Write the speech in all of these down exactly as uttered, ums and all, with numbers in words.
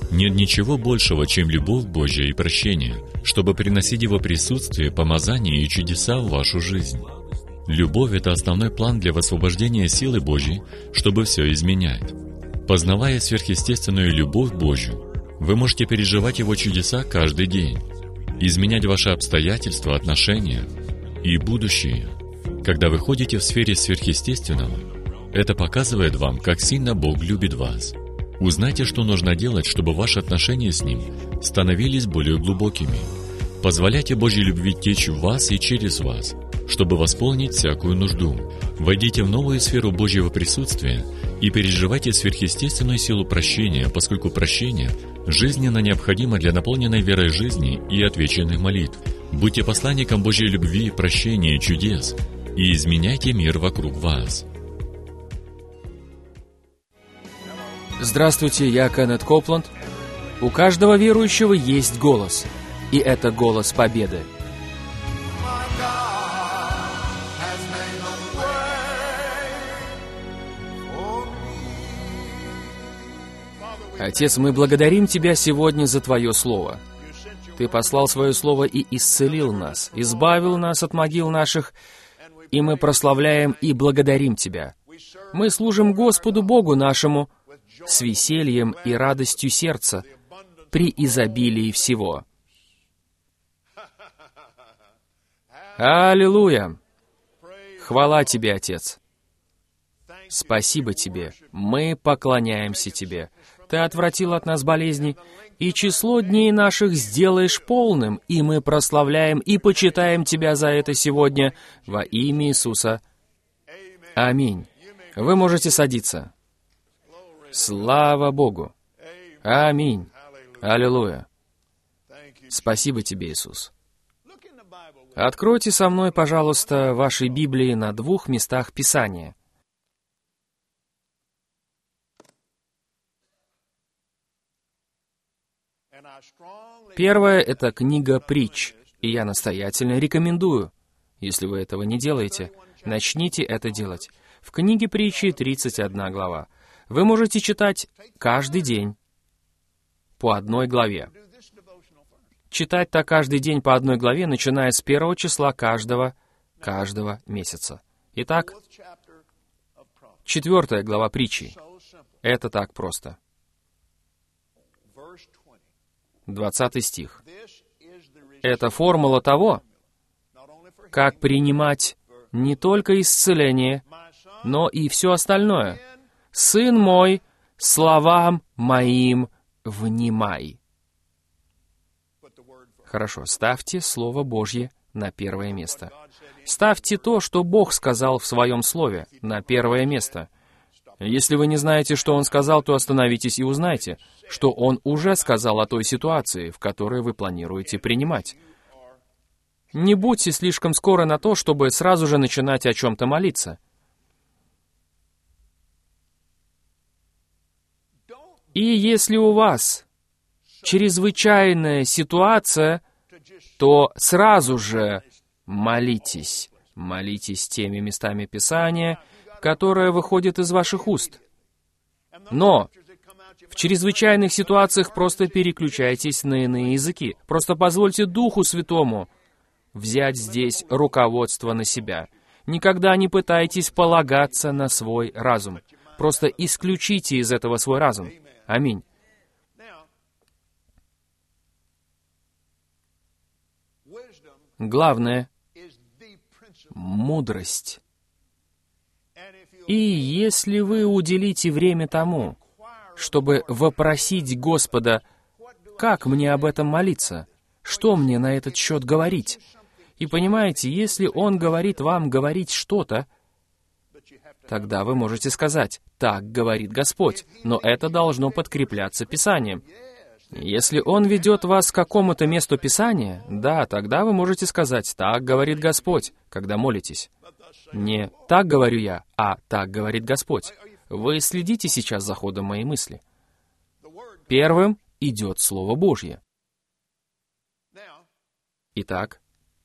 Нет ничего большего, чем любовь Божья и прощение, чтобы приносить Его присутствие, помазание и чудеса в вашу жизнь. Любовь — это основной план для высвобождения силы Божьей, чтобы все изменять. Познавая сверхъестественную любовь Божью, вы можете переживать Его чудеса каждый день, изменять ваши обстоятельства, отношения и будущее. Когда вы ходите в сфере сверхъестественного, это показывает вам, как сильно Бог любит вас. Узнайте, что нужно делать, чтобы ваши отношения с Ним становились более глубокими. Позволяйте Божьей любви течь в вас и через вас, чтобы восполнить всякую нужду. Войдите в новую сферу Божьего присутствия и переживайте сверхъестественную силу прощения, поскольку прощение жизненно необходимо для наполненной верой жизни и отвеченных молитв. Будьте посланником Божьей любви, прощения и чудес, и изменяйте мир вокруг вас. Здравствуйте, я Кеннет Копланд. У каждого верующего есть голос, и это голос победы. Отец, мы благодарим Тебя сегодня за Твое Слово. Ты послал Свое Слово и исцелил нас, избавил нас от могил наших, и мы прославляем и благодарим Тебя. Мы служим Господу Богу нашему с весельем и радостью сердца при изобилии всего. Аллилуйя! Хвала Тебе, Отец! Спасибо Тебе! Мы поклоняемся Тебе! Ты отвратил от нас болезни, и число дней наших сделаешь полным, и мы прославляем и почитаем Тебя за это сегодня во имя Иисуса. Аминь. Вы можете садиться. Слава Богу! Аминь! Аллилуйя! Спасибо Тебе, Иисус! Откройте со мной, пожалуйста, ваши Библии на двух местах Писания. Первое — это книга Притч, и я настоятельно рекомендую, если вы этого не делаете, начните это делать. В книге Притчи тридцать одна глава. Вы можете читать каждый день по одной главе. Читать так каждый день по одной главе, начиная с первого числа каждого, каждого месяца. Итак, четвертая глава Притчи. Это так просто. Двадцатый стих. Это формула того, как принимать не только исцеление, но и все остальное. «Сын мой, словам моим внимай». Хорошо, ставьте Слово Божье на первое место. Ставьте то, что Бог сказал в Своем Слове, на первое место. Если вы не знаете, что Он сказал, то остановитесь и узнайте, что Он уже сказал о той ситуации, в которой вы планируете принимать. Не будьте слишком скоро на то, чтобы сразу же начинать о чем-то молиться. И если у вас чрезвычайная ситуация, то сразу же молитесь. Молитесь теми местами Писания, которые выходят из ваших уст. Но в чрезвычайных ситуациях просто переключайтесь на иные языки. Просто позвольте Духу Святому взять здесь руководство на себя. Никогда не пытайтесь полагаться на свой разум. Просто исключите из этого свой разум. Аминь. Главное — мудрость. И если вы уделите время тому, чтобы вопросить Господа, как мне об этом молиться, что мне на этот счет говорить, и понимаете, если Он говорит вам говорить что-то, тогда вы можете сказать: «Так говорит Господь», но это должно подкрепляться Писанием. Если Он ведет вас к какому-то месту Писания, да, тогда вы можете сказать: «Так говорит Господь», когда молитесь. Не «так говорю я», а «так говорит Господь». Вы следите сейчас за ходом моей мысли. Первым идет Слово Божье. Итак,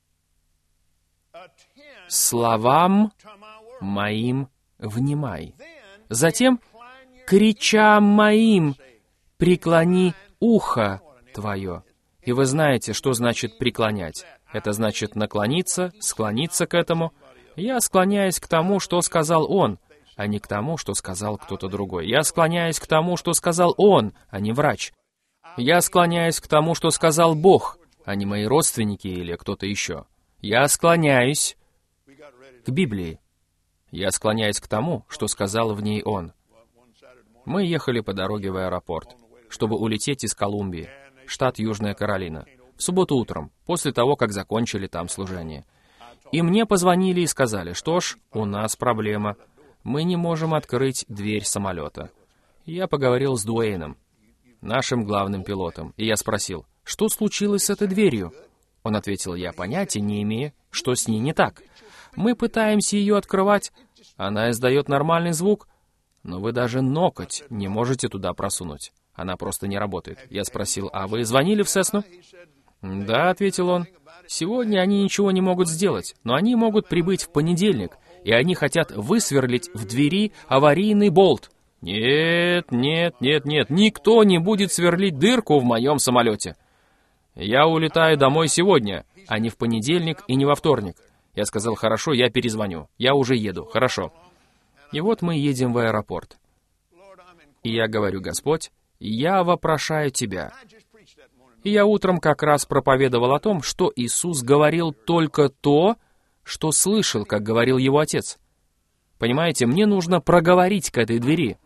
«словам моим внимай». Затем «кричам моим преклони ухо твое». И вы знаете, что значит преклонять. Это значит наклониться, склониться к этому. Я склоняюсь к тому, что сказал он, а не к тому, что сказал кто-то другой. Я склоняюсь к тому, что сказал он, а не врач. Я склоняюсь к тому, что сказал Бог, а не мои родственники или кто-то еще. Я склоняюсь к Библии. Я склоняюсь к тому, что сказал в ней он. Мы ехали по дороге в аэропорт, чтобы улететь из Колумбии, штат Южная Каролина, в субботу утром, после того, как закончили там служение. И мне позвонили и сказали, что ж, у нас проблема. Мы не можем открыть дверь самолета. Я поговорил с Дуэйном, нашим главным пилотом, и я спросил, что случилось с этой дверью? Он ответил, я понятия не имею, что с ней не так. Мы пытаемся ее открывать, она издает нормальный звук, но вы даже ноготь не можете туда просунуть. Она просто не работает. Я спросил, а вы звонили в Сесну? Да, ответил он. Сегодня они ничего не могут сделать, но они могут прибыть в понедельник, и они хотят высверлить в двери аварийный болт. Нет, нет, нет, нет, никто не будет сверлить дырку в моем самолете. Я улетаю домой сегодня, а не в понедельник и не во вторник. Я сказал, хорошо, я перезвоню. Я уже еду, хорошо. И вот мы едем в аэропорт. И я говорю, Господь, я вопрошаю Тебя. И я утром как раз проповедовал о том, что Иисус говорил только то, что слышал, как говорил Его Отец. Понимаете, мне нужно проговорить к этой двери.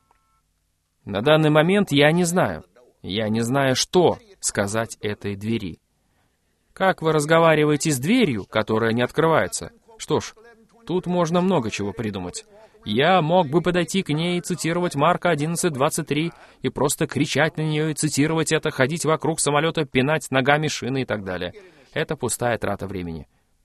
На данный момент я не знаю. Я не знаю, что сказать этой двери. Как вы разговариваете с дверью, которая не открывается? Что ж, тут можно много чего придумать. Я мог бы подойти к ней и цитировать Марка одиннадцать двадцать три, и просто кричать на нее и цитировать это, ходить вокруг самолета, пинать ногами шины и так далее. Это пустая трата времени.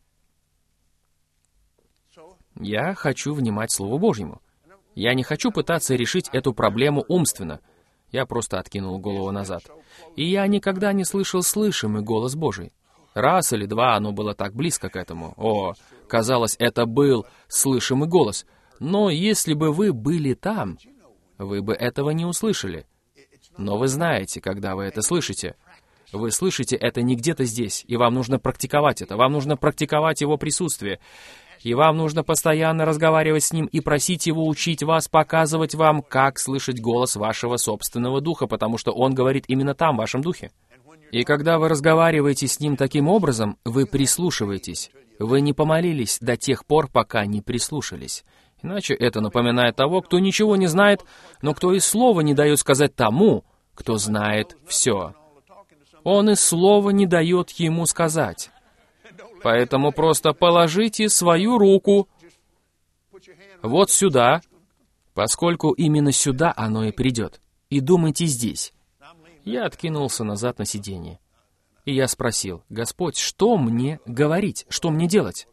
Я хочу внимать Слову Божьему. Я не хочу пытаться решить эту проблему умственно. Я просто откинул голову назад. И я никогда не слышал слышимый голос Божий. Раз или два оно было так близко к этому. О, казалось, это был слышимый голос. Но если бы вы были там, вы бы этого не услышали. Но вы знаете, когда вы это слышите. Вы слышите это не где-то здесь, и вам нужно практиковать это. Вам нужно практиковать Его присутствие. И вам нужно постоянно разговаривать с Ним и просить Его учить вас, показывать вам, как слышать голос вашего собственного духа, потому что Он говорит именно там, в вашем духе. И когда вы разговариваете с Ним таким образом, вы прислушиваетесь. Вы не помолились до тех пор, пока не прислушались. Иначе это напоминает того, кто ничего не знает, но кто и слова не дает сказать тому, кто знает все. Он и слова не дает ему сказать. Поэтому просто положите свою руку вот сюда, поскольку именно сюда оно и придет. И думайте здесь. Я откинулся назад на сиденье. И я спросил, Господь, что мне говорить, что мне делать?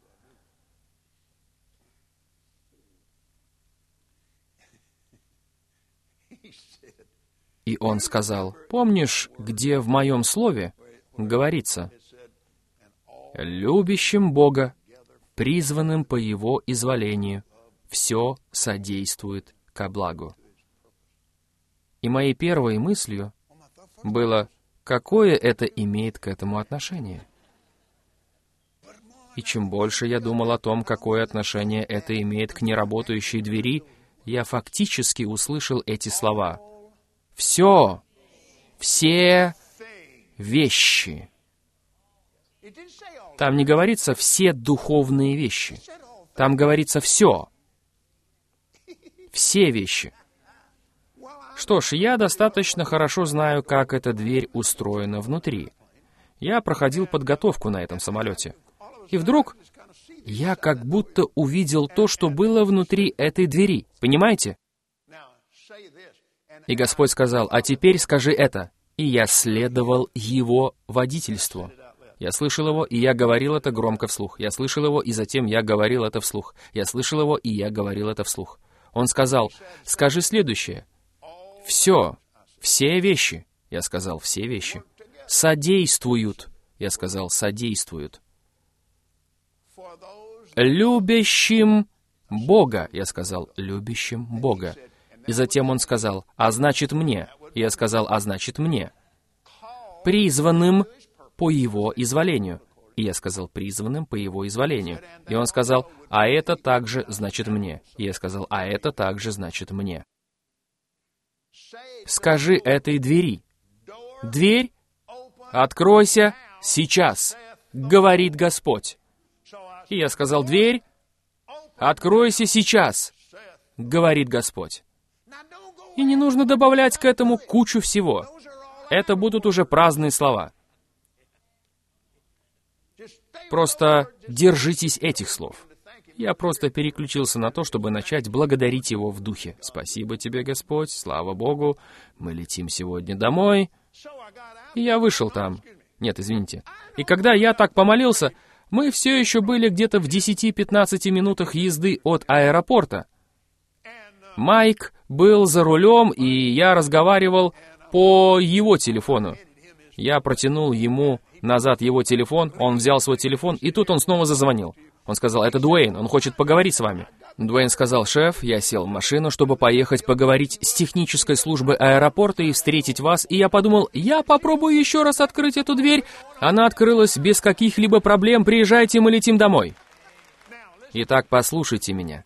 И Он сказал, помнишь, где в моем слове говорится, «Любящим Бога, призванным по Его изволению, все содействует ко благу». И моей первой мыслью было, какое это имеет к этому отношение. И чем больше я думал о том, какое отношение это имеет к неработающей двери, я фактически услышал эти слова. Все, все вещи. Там не говорится «все духовные вещи». Там говорится «все». Все вещи. Что ж, я достаточно хорошо знаю, как эта дверь устроена внутри. Я проходил подготовку на этом самолете. И вдруг я как будто увидел то, что было внутри этой двери. Понимаете? И Господь сказал, а теперь скажи это. И я следовал Его водительству. Я слышал Его, и я говорил это громко вслух. Я слышал Его, и затем я говорил это вслух. Я слышал Его, и я говорил это вслух. Он сказал, скажи следующее. Все, все вещи, я сказал, все вещи, содействуют, я сказал, содействуют. Любящим Бога, я сказал, любящим Бога. И затем он сказал, а значит мне. И я сказал, а значит мне. призванным по Его изволению». И я сказал: «Призванным по Его изволению». И он сказал: «А это также значит мне». И я сказал: «А это также значит мне». Скажи этой двери: «Дверь, откройся сейчас, говорит Господь». И я сказал: «Дверь, откройся сейчас, говорит Господь». И не нужно добавлять к этому кучу всего. Это будут уже праздные слова. Просто держитесь этих слов. Я просто переключился на то, чтобы начать благодарить Его в духе. «Спасибо тебе, Господь, слава Богу, мы летим сегодня домой». И я вышел там. Нет, извините. И когда я так помолился, мы все еще были где-то в десяти-пятнадцати минутах езды от аэропорта. Майк был за рулем, и я разговаривал по его телефону. Я протянул ему назад его телефон, он взял свой телефон, и тут он снова зазвонил. Он сказал: «Это Дуэйн, он хочет поговорить с вами». Дуэйн сказал: «Шеф, я сел в машину, чтобы поехать поговорить с технической службой аэропорта и встретить вас». И я подумал: я попробую еще раз открыть эту дверь. Она открылась без каких-либо проблем. Приезжайте, мы летим домой. Итак, послушайте меня.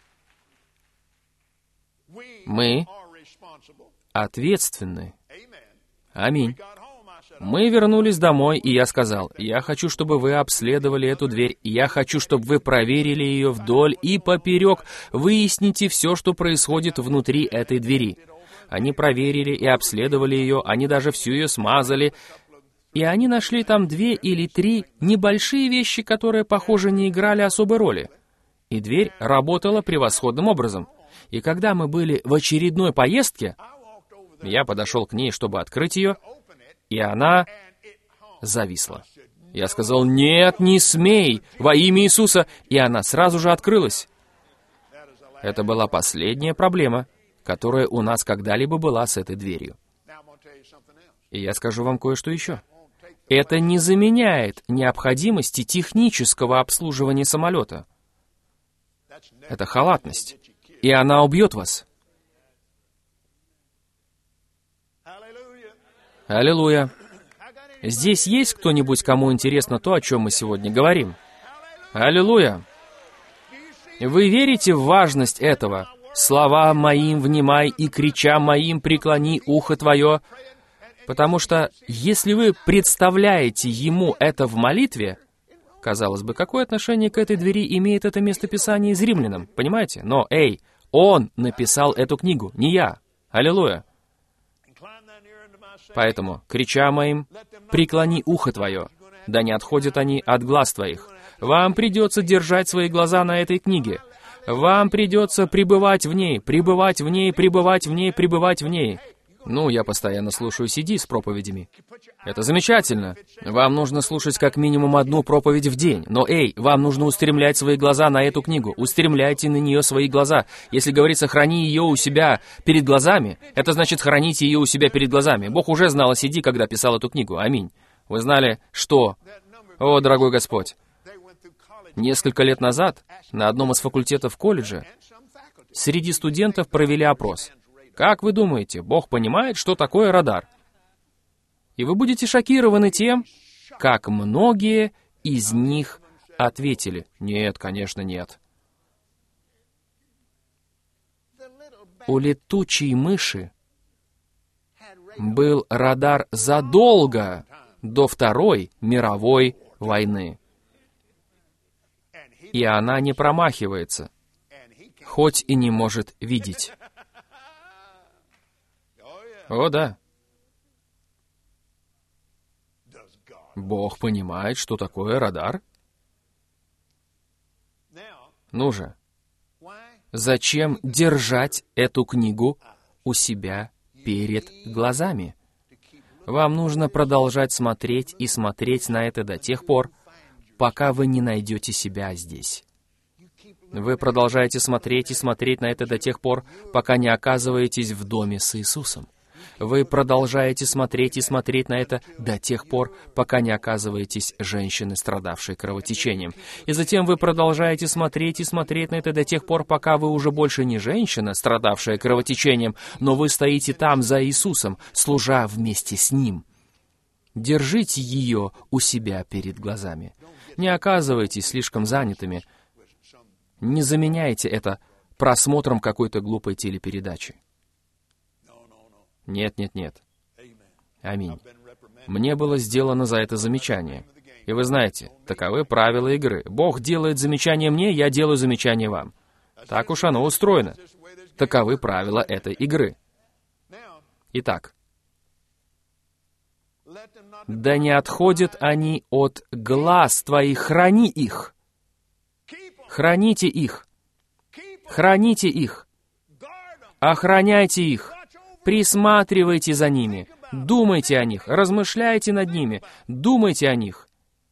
Мы ответственны. Аминь. Мы вернулись домой, и я сказал: «Я хочу, чтобы вы обследовали эту дверь. Я хочу, чтобы вы проверили ее вдоль и поперек. Выясните все, что происходит внутри этой двери». Они проверили и обследовали ее, они даже всю ее смазали. И они нашли там две или три небольшие вещи, которые, похоже, не играли особой роли. И дверь работала превосходным образом. И когда мы были в очередной поездке, я подошел к ней, чтобы открыть ее, и она зависла. Я сказал: «Нет, не смей, во имя Иисуса!» И она сразу же открылась. Это была последняя проблема, которая у нас когда-либо была с этой дверью. И я скажу вам кое-что еще. Это не заменяет необходимости технического обслуживания самолета. Это халатность. И она убьет вас. Аллилуйя. Здесь есть кто-нибудь, кому интересно то, о чем мы сегодня говорим? Аллилуйя. Вы верите в важность этого? «Словам моим внимай, и кричам моим преклони ухо твое». Потому что, если вы представляете Ему это в молитве, казалось бы, какое отношение к этой двери имеет это местописание из Римлянам, понимаете? Но, эй, Он написал эту книгу, не я. Аллилуйя. Поэтому, крича моим, преклони ухо твое, да не отходят они от глаз твоих. Вам придется держать свои глаза на этой книге. Вам придется пребывать в ней, пребывать в ней, пребывать в ней, пребывать в ней. Ну, я постоянно слушаю си ди с проповедями. Это замечательно. Вам нужно слушать как минимум одну проповедь в день. Но, эй, вам нужно устремлять свои глаза на эту книгу. Устремляйте на нее свои глаза. Если говорится, храни ее у себя перед глазами, это значит, храните ее у себя перед глазами. Бог уже знал о си ди, когда писал эту книгу. Аминь. Вы знали, что... О, дорогой Господь. Несколько лет назад на одном из факультетов колледжа среди студентов провели опрос. Как вы думаете, Бог понимает, что такое радар? И вы будете шокированы тем, как многие из них ответили: «Нет, конечно, нет». У летучей мыши был радар задолго до Второй мировой войны. И она не промахивается, хоть и не может видеть. О, да. Бог понимает, что такое радар? Ну же, зачем держать эту книгу у себя перед глазами? Вам нужно продолжать смотреть и смотреть на это до тех пор, пока вы не найдете себя здесь. Вы продолжаете смотреть и смотреть на это до тех пор, пока не оказываетесь в доме с Иисусом. Вы продолжаете смотреть и смотреть на это до тех пор, пока не оказываетесь женщиной, страдавшей кровотечением. И затем вы продолжаете смотреть и смотреть на это до тех пор, пока вы уже больше не женщина, страдавшая кровотечением, но вы стоите там за Иисусом, служа вместе с Ним. держите ее у себя перед глазами. Не оказывайтесь слишком занятыми. Не заменяйте это просмотром какой-то глупой телепередачи. Нет, нет, нет. Аминь. Мне было сделано за это замечание. И вы знаете, таковы правила игры. Бог делает замечание мне, я делаю замечание вам. Так уж оно устроено. Таковы правила этой игры. Итак, да не отходят они от глаз твоих, храни их. Храните их. Храните их. Охраняйте их. Присматривайте за ними. Думайте о них. Размышляйте над ними. Думайте о них.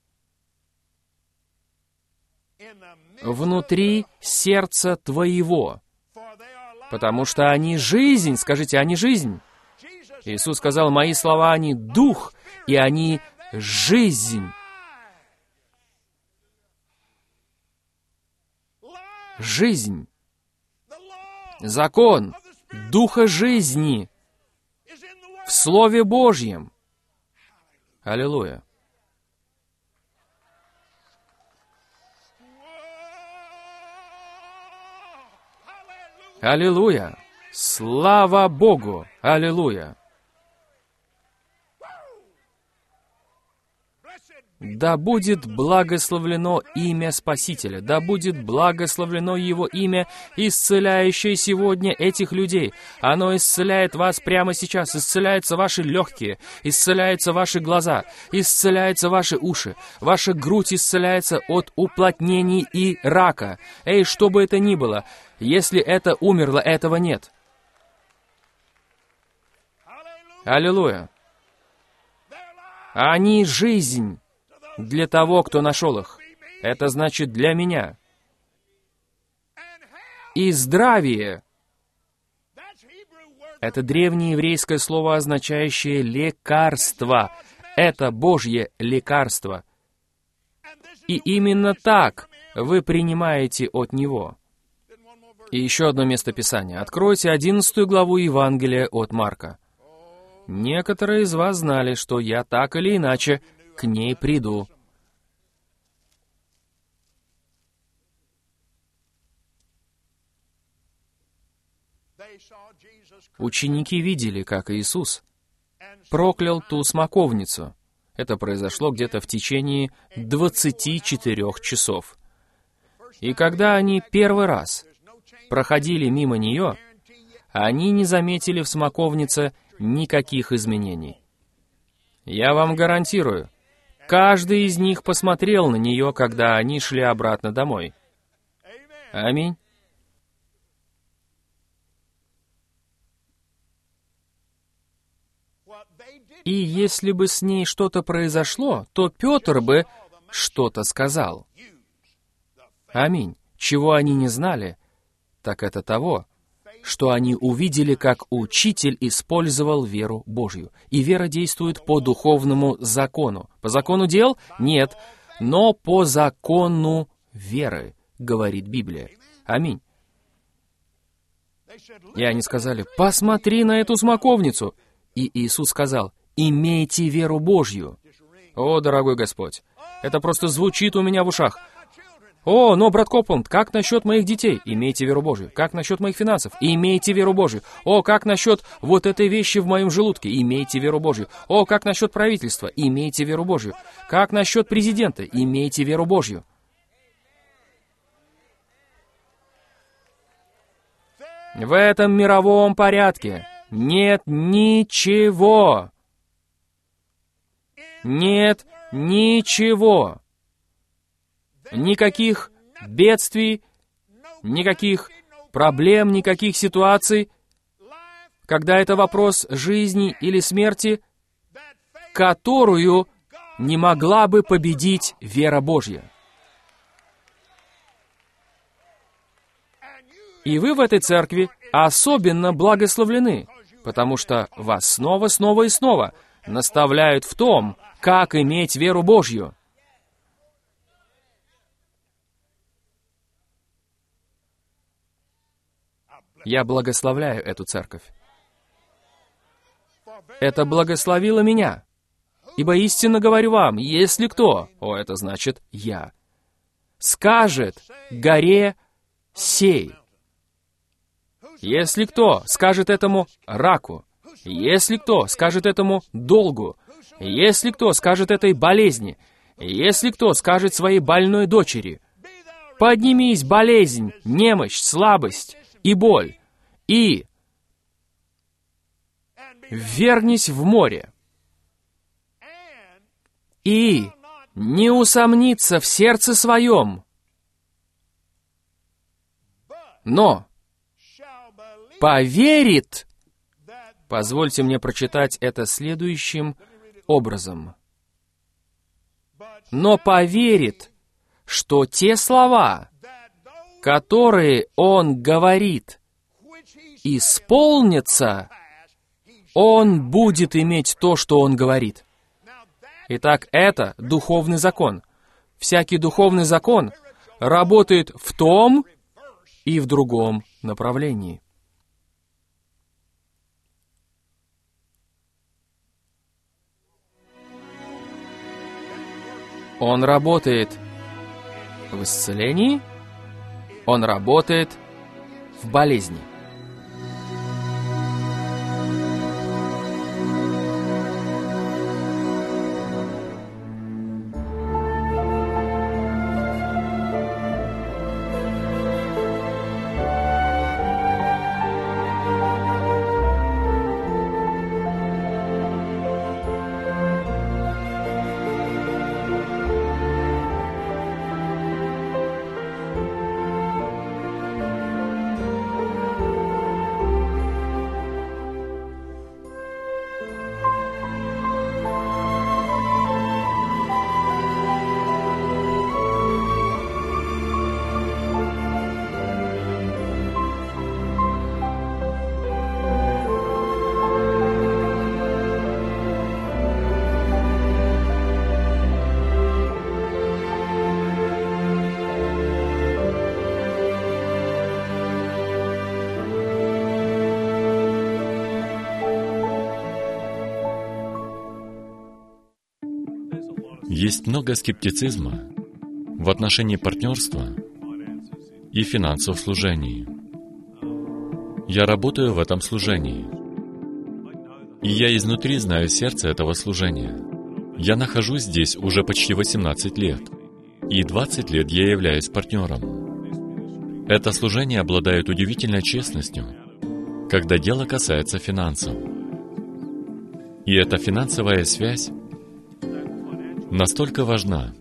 Внутри сердца твоего. Потому что они жизнь. Скажите, они жизнь. Иисус сказал, мои слова, они дух, и они жизнь. Жизнь. Закон Духа жизни в Слове Божьем. Аллилуйя. Аллилуйя. Слава Богу. Аллилуйя. Да будет благословлено имя Спасителя, да будет благословлено Его имя, исцеляющее сегодня этих людей. Оно исцеляет вас прямо сейчас, исцеляются ваши легкие, исцеляются ваши глаза, исцеляются ваши уши, ваша грудь исцеляется от уплотнений и рака. Эй, что бы это ни было, если это умерло, этого нет. Аллилуйя. Они жизнь для того, кто нашел их. Это значит для меня. И здравие. Это древнееврейское слово, означающее лекарство. Это Божье лекарство. И именно так вы принимаете от Него. И еще одно место Писания. Откройте одиннадцатую главу Евангелия от Марка. Некоторые из вас знали, что я так или иначе к ней приду. Ученики видели, как Иисус проклял ту смоковницу. Это произошло где-то в течение двадцати четырёх часов. И когда они первый раз проходили мимо нее, они не заметили в смоковнице никаких изменений. Я вам гарантирую, каждый из них посмотрел на нее, когда они шли обратно домой. Аминь. И если бы с ней что-то произошло, то Петр бы что-то сказал. Аминь. Чего они не знали, так это того, что они увидели, как учитель использовал веру Божью. И вера действует по духовному закону. По закону дел? Нет. Но по закону веры, говорит Библия. Аминь. И они сказали, посмотри на эту смоковницу. И Иисус сказал, имейте веру Божью. О, дорогой Господь, это просто звучит у меня в ушах. О, но, брат Копланд, как насчет моих детей? Имейте веру Божью. Как насчет моих финансов? Имейте веру Божью. О, как насчет вот этой вещи в моем желудке? Имейте веру Божью. О, как насчет правительства? Имейте веру Божью. Как насчет президента? Имейте веру Божью. В этом мировом порядке нет ничего. Нет ничего. Никаких бедствий, никаких проблем, никаких ситуаций, когда это вопрос жизни или смерти, которую не могла бы победить вера Божья. И вы в этой церкви особенно благословлены, потому что вас снова, снова и снова наставляют в том, как иметь веру Божью. Я благословляю эту церковь. Это благословило меня. Ибо истинно говорю вам, если кто, о, это значит я, скажет горе сей, если кто скажет этому раку, если кто скажет этому долгу, если кто скажет этой болезни, если кто скажет своей больной дочери, поднимись, болезнь, немощь, слабость и боль, и ввергнись в море, и не усомнится в сердце своем, но поверит. Позвольте мне прочитать это следующим образом. Но поверит, что те слова, которые он говорит, исполнятся, он будет иметь то, что он говорит. Итак, это духовный закон. Всякий духовный закон работает в том и в другом направлении. Он работает в исцелении, он работает в болезни. Есть много скептицизма в отношении партнерства и финансов в служении. Я работаю в этом служении, и я изнутри знаю сердце этого служения. Я нахожусь здесь уже почти восемнадцать лет, и двадцать лет я являюсь партнером. Это служение обладает удивительной честностью, когда дело касается финансов. И эта финансовая связь настолько важна.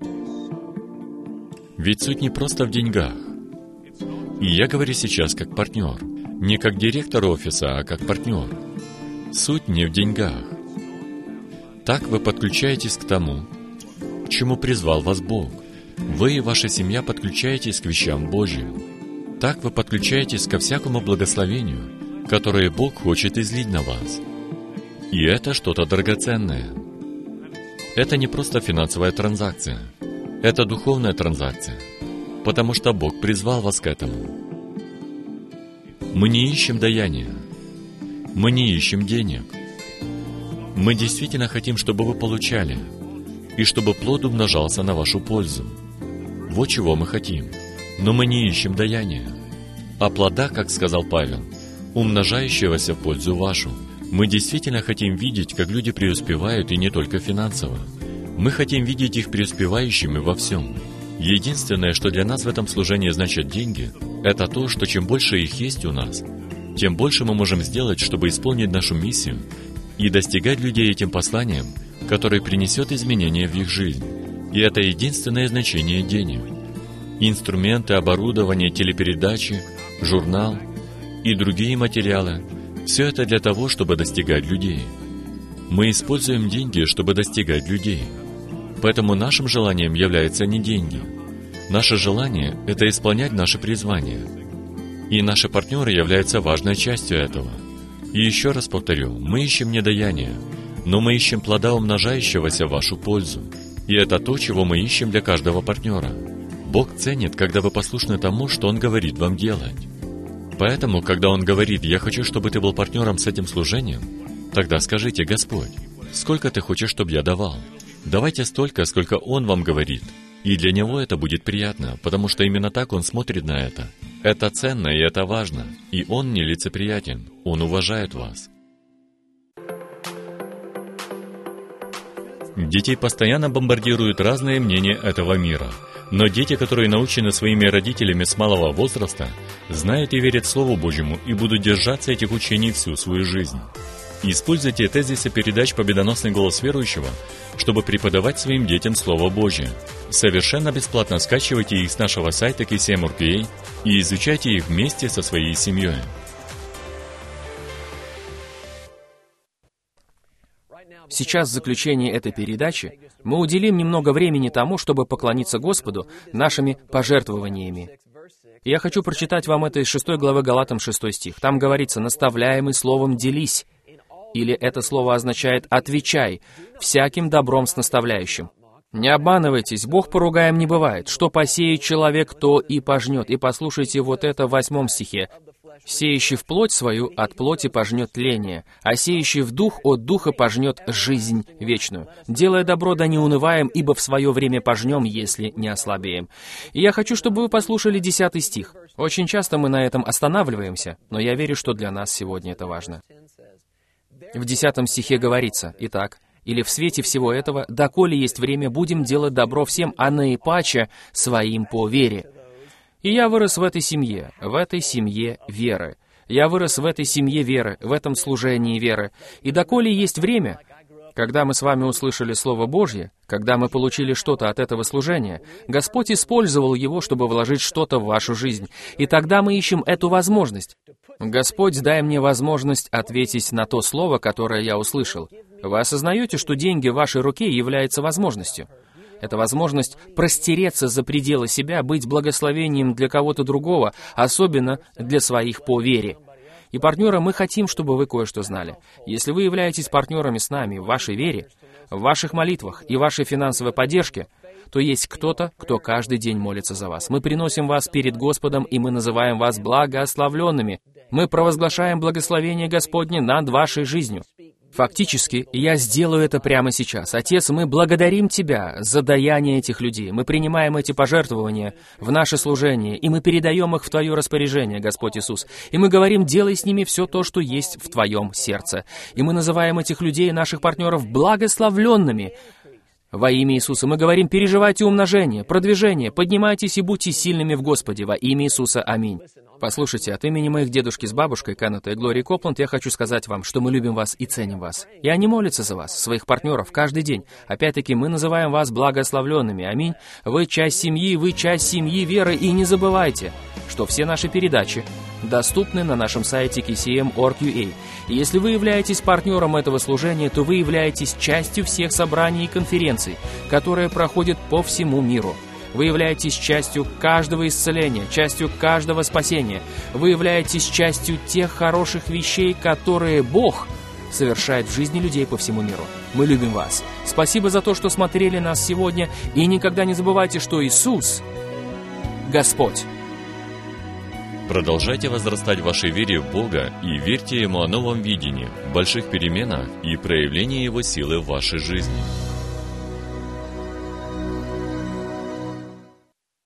Ведь суть не просто в деньгах. И я говорю сейчас как партнер. Не как директор офиса, а как партнер. Суть не в деньгах. Так вы подключаетесь к тому, к чему призвал вас Бог. Вы и ваша семья подключаетесь к вещам Божьим. Так вы подключаетесь ко всякому благословению, которое Бог хочет излить на вас. И это что-то драгоценное. Это не просто финансовая транзакция. Это духовная транзакция. Потому что Бог призвал вас к этому. Мы не ищем даяния. Мы не ищем денег. Мы действительно хотим, чтобы вы получали, и чтобы плод умножался на вашу пользу. Вот чего мы хотим. Но мы не ищем даяния, а плода, как сказал Павел, умножающегося в пользу вашу. Мы действительно хотим видеть, как люди преуспевают, и не только финансово. Мы хотим видеть их преуспевающими во всем. Единственное, что для нас в этом служении значит деньги, это то, что чем больше их есть у нас, тем больше мы можем сделать, чтобы исполнить нашу миссию и достигать людей этим посланием, которое принесет изменения в их жизнь. И это единственное значение денег. Инструменты, оборудование, телепередачи, журнал и другие материалы – все это для того, чтобы достигать людей. Мы используем деньги, чтобы достигать людей. Поэтому нашим желанием являются не деньги. Наше желание – это исполнять наше призвание. И наши партнеры являются важной частью этого. И еще раз повторю, мы ищем не даяние, но мы ищем плода, умножающегося в вашу пользу. И это то, чего мы ищем для каждого партнера. Бог ценит, когда вы послушны тому, что Он говорит вам делать. Поэтому, когда Он говорит: «Я хочу, чтобы ты был партнером с этим служением», тогда скажите: «Господь, Сколько ты хочешь, чтобы я давал? Давайте столько, сколько Он вам говорит. И для Него это будет приятно, потому что именно так Он смотрит на это. Это ценно и это важно. И Он не лицеприятен. Он уважает вас. Детей постоянно бомбардируют разные мнения этого мира. Но дети, которые научены своими родителями с малого возраста, знают и верят Слову Божьему и будут держаться этих учений всю свою жизнь. Используйте тезисы передач «Победоносный голос верующего», чтобы преподавать своим детям Слово Божье. Совершенно бесплатно скачивайте их с нашего сайта кей си эм ор пи эй и изучайте их вместе со своей семьей. Сейчас, в заключение этой передачи, мы уделим немного времени тому, чтобы поклониться Господу нашими пожертвованиями. Я хочу прочитать вам это из шестой главы Галатам, шестой стих. Там говорится: «Наставляемый словом делись». Или это слово означает «отвечай всяким добром с наставляющим». Не обманывайтесь, Бог поругаем не бывает. Что посеет человек, то и пожнет. И послушайте вот это в восьмом стихе. «Сеющий в плоть свою, от плоти пожнет тление, а сеющий в дух, от духа пожнет жизнь вечную. Делая добро, да не унываем, ибо в свое время пожнем, если не ослабеем». И я хочу, чтобы вы послушали десятый стих. Очень часто мы на этом останавливаемся, но я верю, что для нас сегодня это важно. В десятом стихе говорится: «Итак, или в свете всего этого, доколе есть время, будем делать добро всем, а наипаче своим по вере». И я вырос в этой семье, в этой семье веры. Я вырос в этой семье веры, в этом служении веры. И доколе есть время, когда мы с вами услышали Слово Божье, когда мы получили что-то от этого служения, Господь использовал его, чтобы вложить что-то в вашу жизнь. И тогда мы ищем эту возможность. Господь, дай мне возможность ответить на то слово, которое я услышал. Вы осознаете, что деньги в вашей руке являются возможностью? Это возможность простереться за пределы себя, быть благословением для кого-то другого, особенно для своих по вере. И, партнеры, мы хотим, чтобы вы кое-что знали. Если вы являетесь партнерами с нами в вашей вере, в ваших молитвах и вашей финансовой поддержке, то есть кто-то, кто каждый день молится за вас. Мы приносим вас перед Господом, и мы называем вас благословленными. Мы провозглашаем благословение Господне над вашей жизнью. Фактически, я сделаю это прямо сейчас. Отец, мы благодарим Тебя за даяние этих людей. Мы принимаем эти пожертвования в наше служение, и мы передаем их в Твое распоряжение, Господь Иисус. И мы говорим: делай с ними все то, что есть в Твоем сердце. И мы называем этих людей, наших партнеров, благословленными. Во имя Иисуса мы говорим: переживайте умножение, продвижение, поднимайтесь и будьте сильными в Господе. Во имя Иисуса. Аминь. Послушайте, от имени моих дедушки с бабушкой, Кеннета и Глории Копланд, я хочу сказать вам, что мы любим вас и ценим вас. И они молятся за вас, своих партнеров, каждый день. Опять-таки, мы называем вас благословленными. Аминь. Вы часть семьи, вы часть семьи веры. И не забывайте, что все наши передачи доступны на нашем сайте кей си эм точка орг точка ю эй. И если вы являетесь партнером этого служения, то вы являетесь частью всех собраний и конференций, которые проходят по всему миру. Вы являетесь частью каждого исцеления, частью каждого спасения. Вы являетесь частью тех хороших вещей, которые Бог совершает в жизни людей по всему миру. Мы любим вас. Спасибо за то, что смотрели нас сегодня. И никогда не забывайте, что Иисус — Господь. Продолжайте возрастать в вашей вере в Бога и верьте Ему о новом видении, больших переменах и проявлении Его силы в вашей жизни.